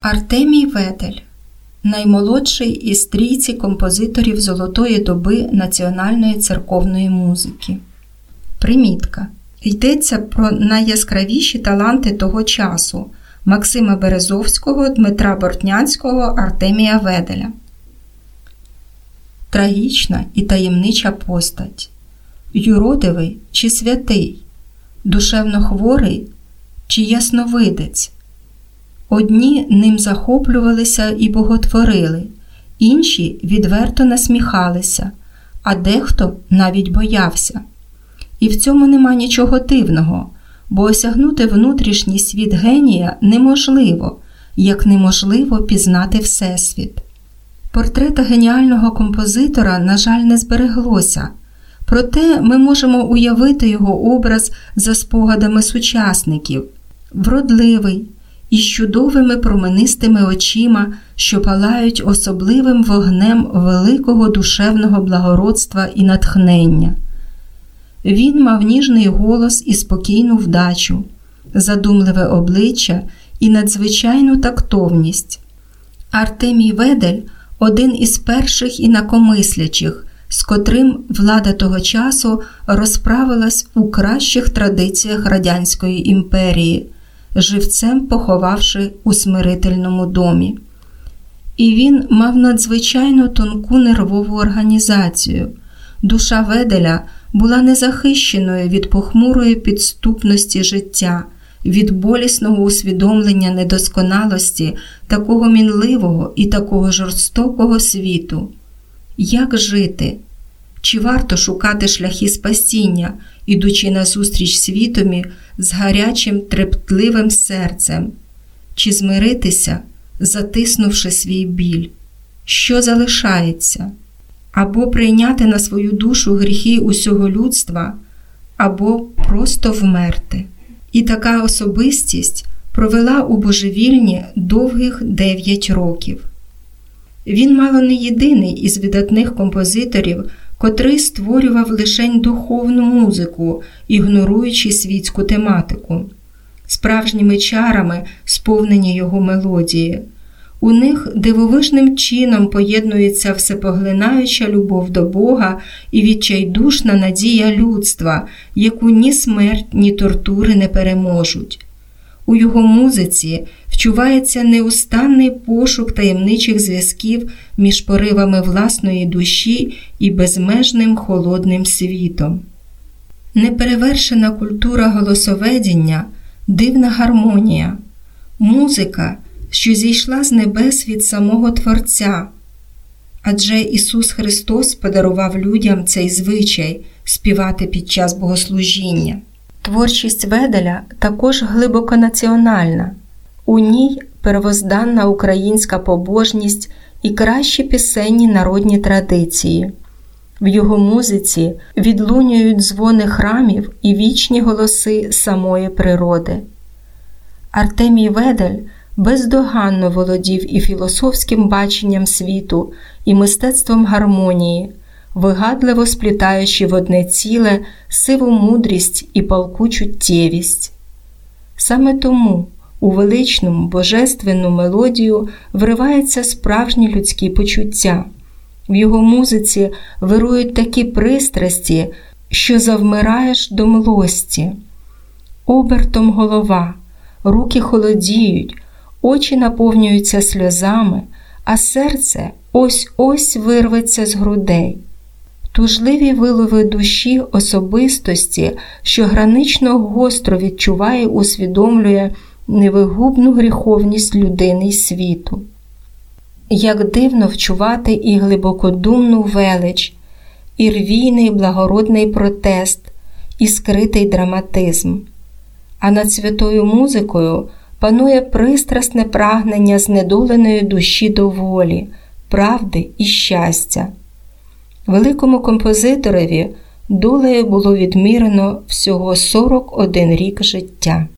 Артемій Ведель – наймолодший із трійці композиторів золотої доби національної церковної музики. Примітка. Йдеться про найяскравіші таланти того часу – Максима Березовського, Дмитра Бортнянського, Артемія Веделя. Трагічна і таємнича постать. Юродивий чи святий? Душевно хворий чи ясновидець? Одні ним захоплювалися і боготворили, інші відверто насміхалися, а дехто навіть боявся. І в цьому нема нічого дивного, бо осягнути внутрішній світ генія неможливо, як неможливо пізнати Всесвіт. Портрета геніального композитора, на жаль, не збереглося, проте ми можемо уявити його образ за спогадами сучасників. Вродливий, із чудовими променистими очима, що палають особливим вогнем великого душевного благородства і натхнення. Він мав ніжний голос і спокійну вдачу, задумливе обличчя і надзвичайну тактовність. Артемій Ведель – один із перших інакомислячих, з котрим влада того часу розправилась у кращих традиціях Радянської імперії, живцем поховавши у смирительному домі. І він мав надзвичайно тонку нервову організацію. Душа Веделя була незахищеною від похмурої підступності життя, від болісного усвідомлення недосконалості такого мінливого і такого жорстокого світу. Як жити? Чи варто шукати шляхи спасіння, ідучи назустріч світові з гарячим, трептливим серцем? Чи змиритися, затиснувши свій біль? Що залишається? Або прийняти на свою душу гріхи усього людства, або просто вмерти. І така особистість провела у божевільні довгих 9 років. Він мало не єдиний із видатних композиторів, котрий створював лишень духовну музику, ігноруючи світську тематику. Справжніми чарами сповнені його мелодії. У них дивовижним чином поєднується всепоглинаюча любов до Бога і відчайдушна надія людства, яку ні смерть, ні тортури не переможуть. У його музиці вчувається неустанний пошук таємничих зв'язків між поривами власної душі і безмежним холодним світом. Неперевершена культура голосоведення, дивна гармонія, музика, що зійшла з небес від самого Творця. Адже Ісус Христос подарував людям цей звичай співати під час богослужіння. Творчість Веделя також глибоко національна. У ній первозданна українська побожність і кращі пісенні народні традиції. В його музиці відлунюють дзвони храмів і вічні голоси самої природи. Артемій Ведель бездоганно володів і філософським баченням світу, і мистецтвом гармонії, вигадливо сплітаючи в одне ціле сиву мудрість і палку чуттєвість. Саме тому у величну божественну мелодію вриваються справжні людські почуття. В його музиці вирують такі пристрасті, що завмираєш до млості. Обертом голова, руки холодіють, очі наповнюються сльозами, а серце ось-ось вирветься з грудей. Тужливі вилови душі особистості, що гранично гостро відчуває і усвідомлює невигубну гріховність людини й світу. Як дивно вчувати і глибокодумну велич, і рвійний благородний протест, і скритий драматизм. А над святою музикою панує пристрасне прагнення знедоленої душі до волі, правди і щастя. Великому композиторові долею було відмірено всього 41 рік життя.